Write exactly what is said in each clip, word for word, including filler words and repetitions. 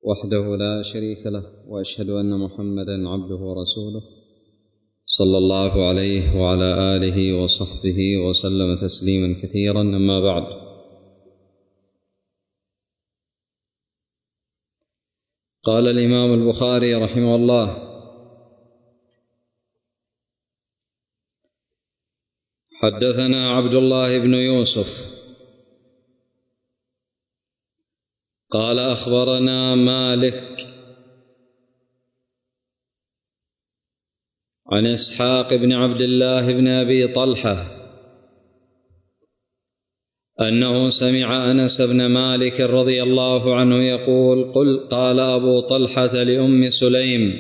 وحده لا شريك له، وأشهد أن محمدا عبده ورسوله صلى الله عليه وعلى آله وصحبه وسلم تسليما كثيرا. أما بعد، قال الإمام البخاري رحمه الله: حدثنا عبد الله بن يوسف قال أخبرنا مالك عن إسحاق بن عبد الله بن أبي طلحة أنه سمع أنس بن مالك رضي الله عنه يقول: قل قال أبو طلحة لأم سليم: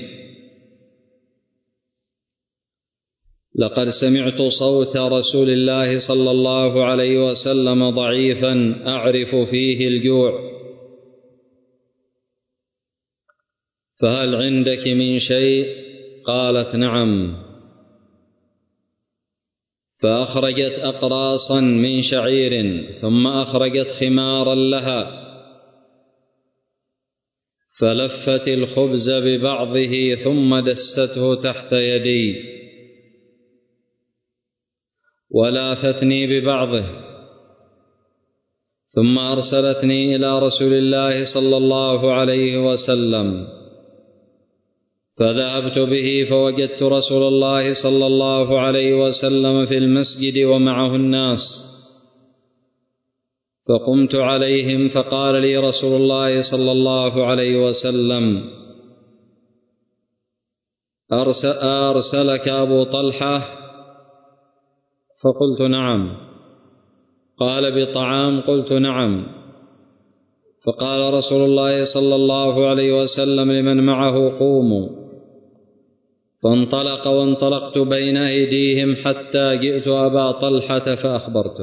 لقد سمعت صوت رسول الله صلى الله عليه وسلم ضعيفا أعرف فيه الجوع، فهل عندك من شيء؟ قالت: نعم. فأخرجت أقراصا من شعير، ثم أخرجت خمارا لها، فلفت الخبز ببعضه ثم دسته تحت يدي، ولافتني ببعضه، ثم أرسلتني إلى رسول الله صلى الله عليه وسلم، فذهبت به فوجدت رسول الله صلى الله عليه وسلم في المسجد ومعه الناس، فقمت عليهم فقال لي رسول الله صلى الله عليه وسلم: أرسلك أبو طلحة؟ فقلت: نعم. قال: بطعام؟ قلت: نعم. فقال رسول الله صلى الله عليه وسلم لمن معه: قوموا. فانطلق وانطلقت بين أيديهم حتى جئت أبا طلحة فأخبرته.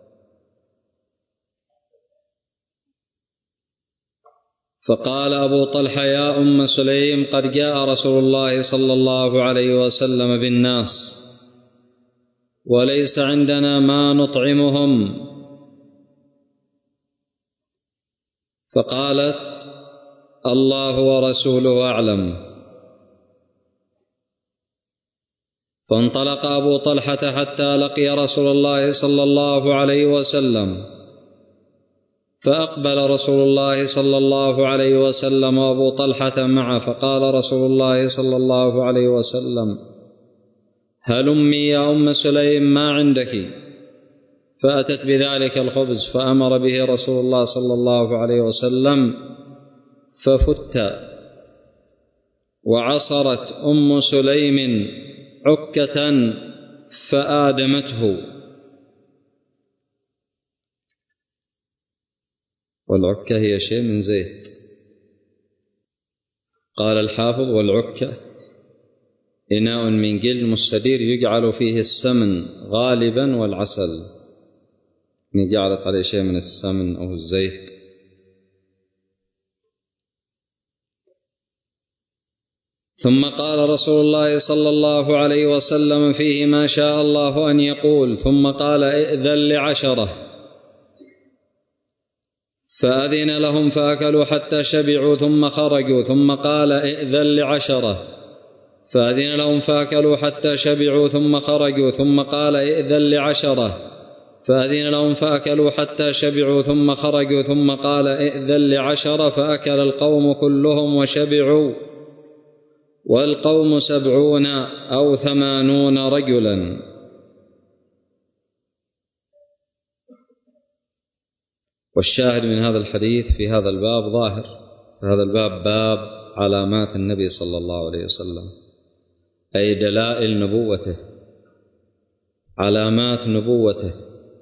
فقال أبو طلحة: يا أم سليم، قد جاء رسول الله صلى الله عليه وسلم بالناس، وليس عندنا ما نطعمهم. فقالت: الله ورسوله أعلم. فانطلق أبو طلحة حتى لقي رسول الله صلى الله عليه وسلم، فأقبل رسول الله صلى الله عليه وسلم وأبو طلحة معه، فقال رسول الله صلى الله عليه وسلم: هلمي يا أم سليم، ما عندك؟ فأتت بذلك الخبز، فأمر به رسول الله صلى الله عليه وسلم، ففت، وعصرت أم سليم عكة فآدمته. والعكة هي شيء من زيت. قال الحافظ: والعكة إناء من جلد مستدير يجعل فيه السمن غالبا والعسل، جعلت عليه شيء من السمن أو الزيت. ثم قال رسول الله صلى الله عليه وسلم فيه ما شاء الله أن يقول، ثم قال: ائذن لعشرة. فأذن لهم فأكلوا حتى شبعوا ثم خرجوا، ثم قال: ائذن لعشرة. فأذن لهم فأكلوا حتى شبعوا ثم خرجوا، ثم قال: ائذن لعشرة. فأذن لهم فأكلوا حتى شبعوا ثم خرجوا، ثم قال: ائذن لعشرة. فأكل القوم كلهم وشبعوا، والقوم سبعون أو ثمانون رجلا. والشاهد من هذا الحديث في هذا الباب ظاهر. هذا الباب باب علامات النبي صلى الله عليه وسلم، أي دلائل نبوته، علامات نبوته.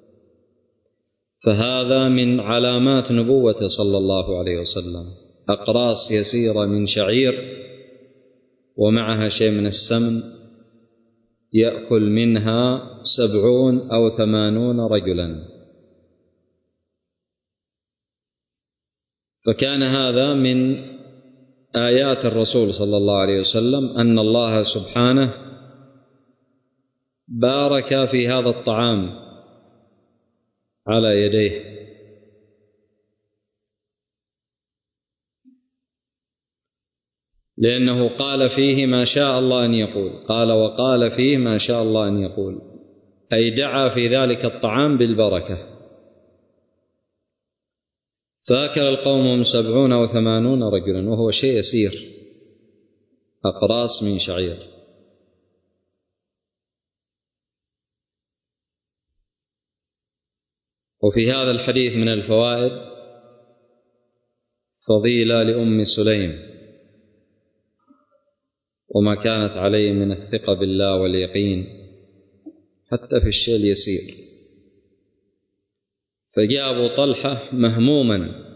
فهذا من علامات نبوته صلى الله عليه وسلم، أقراص يسيرة من شعير ومعها شيء من السمن، يأكل منها سبعون أو ثمانون رجلا. فكان هذا من آيات الرسول صلى الله عليه وسلم أن الله سبحانه بارك في هذا الطعام على يديه. لأنه قال فيه ما شاء الله أن يقول، قال وقال فيه ما شاء الله أن يقول، أي دعا في ذلك الطعام بالبركة. فأكل القوم سبعون أو ثمانون رجلا وهو شيء يسير، أقراص من شعير. وفي هذا الحديث من الفوائد فضيلة لأم سليم وما كانت عليه من الثقة بالله واليقين حتى في الشيء اليسير. فجاء أبو طلحة مهموما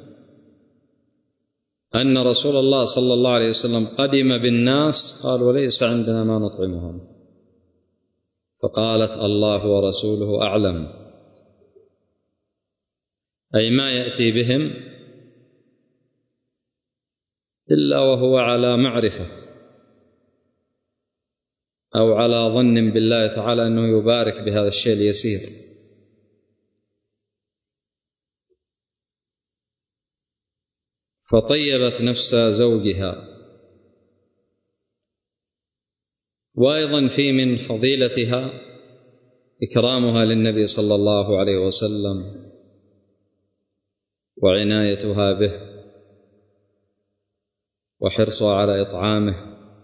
أن رسول الله صلى الله عليه وسلم قدم بالناس، قال وليس عندنا ما نطعمهم، فقالت الله ورسوله أعلم، أي ما يأتي بهم إلا وهو على معرفة أو على ظن بالله تعالى أنه يبارك بهذا الشيء اليسير. فطيبت نفس زوجها. وأيضا في من فضيلتها إكرامها للنبي صلى الله عليه وسلم وعنايتها به وحرصها على إطعامه.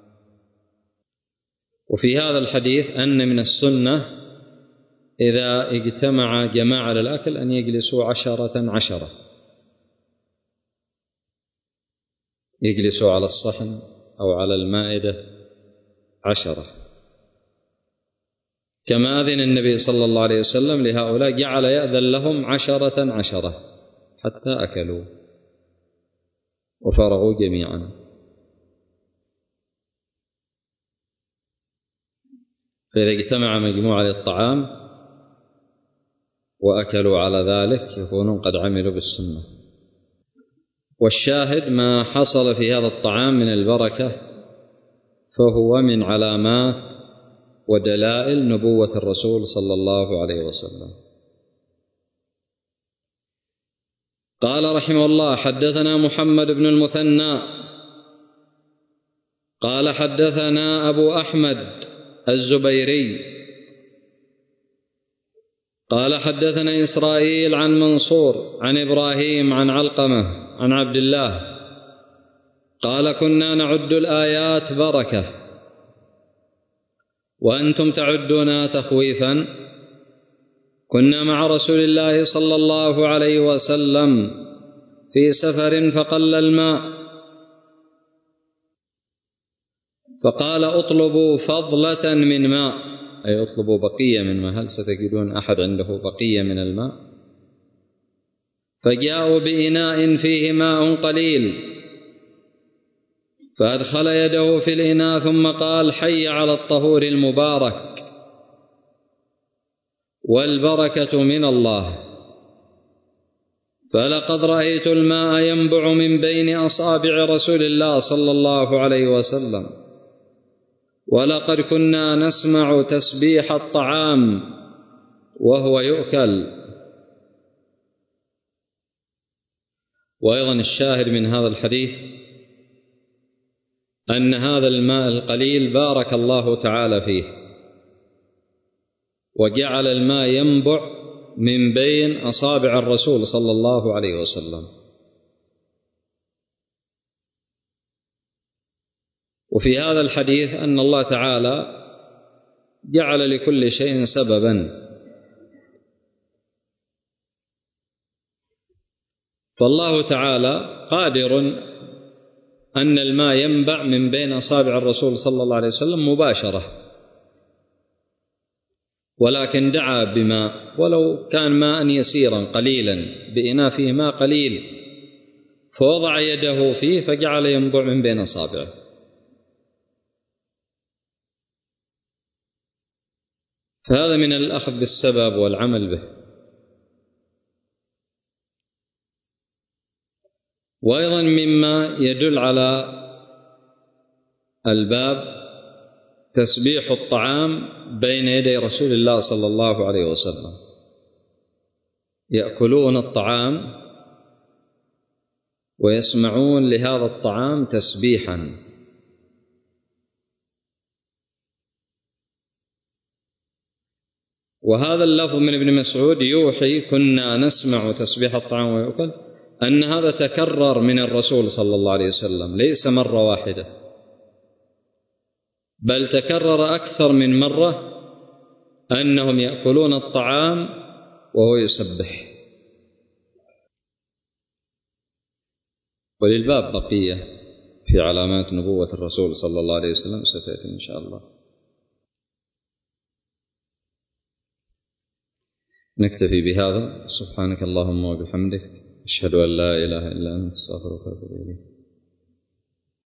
وفي هذا الحديث أن من السنة إذا اجتمع جماعة على الأكل أن يجلسوا عشرة عشرة، يجلسوا على الصحن أو على المائدة عشرة، كما أذن النبي صلى الله عليه وسلم لهؤلاء، جعل يأذن لهم عشرة عشرة حتى أكلوا وفرغوا جميعا. فإذا اجتمع مجموعة للطعام وأكلوا على ذلك يكونون قد عملوا بالسنة. والشاهد ما حصل في هذا الطعام من البركة فهو من علامات ودلائل نبوة الرسول صلى الله عليه وسلم. قال رحمه الله: حدثنا محمد بن المثنى قال حدثنا أبو أحمد الزبيري قال حدثنا إسرائيل عن منصور عن إبراهيم عن علقمة عن عبد الله قال: كنا نعد الآيات بركة وأنتم تعدونها تخويفا. كنا مع رسول الله صلى الله عليه وسلم في سفر فقل الماء، فقال: اطلبوا فضلة من ماء، أي اطلبوا بقية من ماء، هل ستجدون أحد عنده بقية من الماء؟ فجاءوا بإناء فيه ماء قليل، فأدخل يده في الإناء ثم قال: حي على الطهور المبارك والبركة من الله. فلقد رأيت الماء ينبع من بين أصابع رسول الله صلى الله عليه وسلم، ولقد كنا نسمع تسبيح الطعام وهو يؤكل. وأيضا الشاهد من هذا الحديث أن هذا الماء القليل بارك الله تعالى فيه، وجعل الماء ينبع من بين أصابع الرسول صلى الله عليه وسلم. وفي هذا الحديث أن الله تعالى جعل لكل شيء سببا، فالله تعالى قادر أن الماء ينبع من بين أصابع الرسول صلى الله عليه وسلم مباشرة، ولكن دعا بماء ولو كان ماء يسيرا قليلا بإناء فيه ماء قليل، فوضع يده فيه فجعل ينبع من بين أصابعه. فهذا من الأخذ بالسبب والعمل به. وأيضا مما يدل على الباب تسبيح الطعام بين يدي رسول الله صلى الله عليه وسلم، يأكلون الطعام ويسمعون لهذا الطعام تسبيحا وهذا اللفظ من ابن مسعود يوحي كنا نسمع تسبيح الطعام ويؤكل أن هذا تكرر من الرسول صلى الله عليه وسلم، ليس مرة واحدة، بل تكرر أكثر من مرة أنهم يأكلون الطعام وهو يسبح. وللباب بقية في علامات نبوة الرسول صلى الله عليه وسلم ستأتي إن شاء الله. نكتفي بهذا. سبحانك اللهم وبحمدك، أشهد أن لا إله إلا أنت، أستغفرك وأتوب إليك.